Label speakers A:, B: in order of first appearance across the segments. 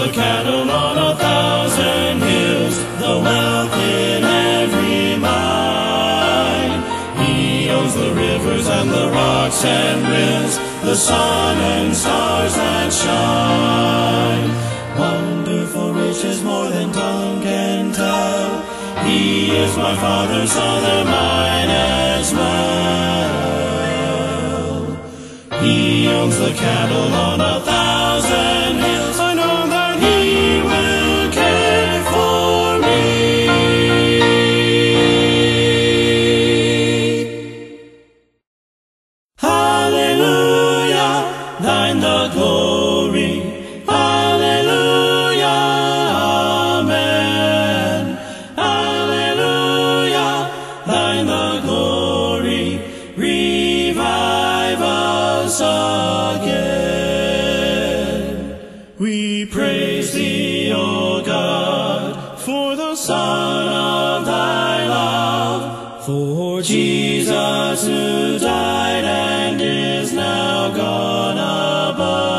A: the cattle on 1,000 hills, the wealth in every mine. He owns the rivers and the rocks and rills, the sun and stars that shine. Wonderful riches more than tongue can tell. He is my Father, so they're mine as well. He owns the cattle on 1,000 hills. I know that He will care for me. Hallelujah, thine the glory. Hallelujah, amen. Hallelujah, thine the glory. Revive us again. We praise Thee, O God, for the Son of Thy love, for Jesus who died and is now gone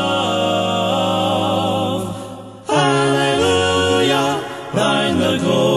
A: above. Hallelujah, thine the glory.